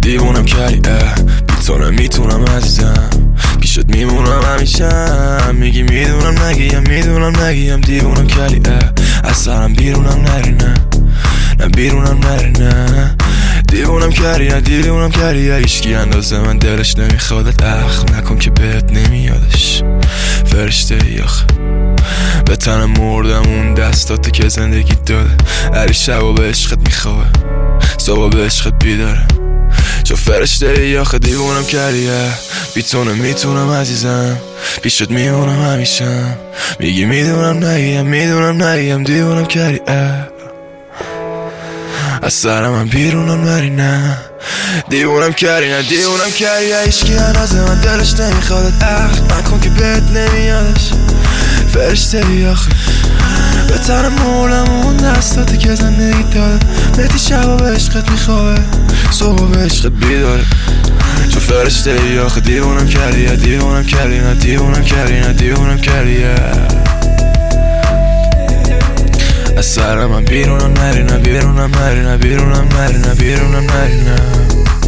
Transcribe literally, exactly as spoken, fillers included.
دیوونم کردی بی تو نمیتونم عزیزم، پیشت میمونم همیشه. میگی میدونم نگیم، میدونم نگیم، دیوونم کردی از سرم بیرونم نری، نه نه بیرونم نری، نه دیوونم کردی دیوونم کردی. هیچکی اندازه من دلش نمیخوادت، اخ نکن که بهت نمیادش. فرشته ای آخه به تنم مردم، اون دستاته که زندگی داده. هری شبا به عشقت میخواه، صبح به عشقت بیداره. چو فرشته ای آخه دیوونم کردی بی تو نمیتونم عزیزم، پیشت میمونم همیشه. میگی میدونم نگیم، میدونم نگیم، دیوونم کردی از سرم من بیرونم نری، نه دیوونم کردی، نه دیوونم کردی. هیچکی اندازه من دلش نمیخوادت، اخ نکن که بهت نمیادش. فرشته ای آخه به تنم مولم، اون دستاته که زندگی داده. مهدی شبا به عشقت میخواه، صبح به عشقت بیداره. چو فرشته ای آخه دیوونم کردی دیوونم کردی، نه دیوونم کردی، نه دیوونم کردی از سرم من بیرونم نری، نه بیرونم نری، نه بیرونم نری، نه بیرونم نری، نه